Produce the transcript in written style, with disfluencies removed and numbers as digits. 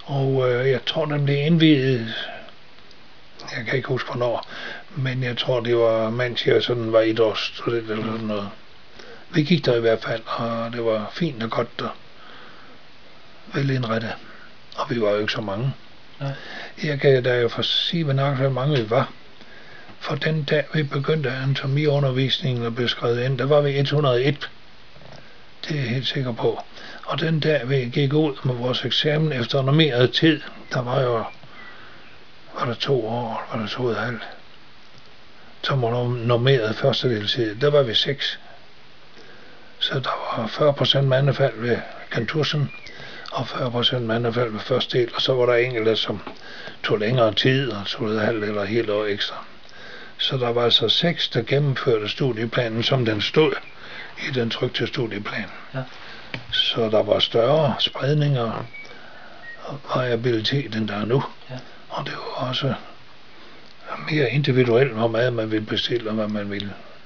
Og jeg tror, den blev indviet, jeg kan ikke huske hvornår, men jeg tror, det var, mens jeg sådan var 1 års student eller sådan noget. Vi gik der i hvert fald, og det var fint og godt og velindrettet. Og vi var jo ikke så mange. Nej. Jeg kan da jo sige, hvor mange vi var. For den dag, vi begyndte anatomiundervisningen og blev skrevet ind, der var vi 101. Det er jeg helt sikker på. Og den dag, vi gik ud med vores eksamen efter normeret tid, der var der 2 år, var der 2,5. Som var normeret første deltid, der var vi 6. Så der var 40% mandefald ved kantussen, og 40% mandefald ved første del, og så var der enkelte, som tog længere tid, og tog et halvt eller helt år ekstra. Så der var altså 6, der gennemførte studieplanen, som den stod i den trykte studieplan. Ja. Så der var større spredning og variabilitet, end der er nu. Ja. Og det var også mere individuelt, hvor meget man ville bestille, og hvad man ville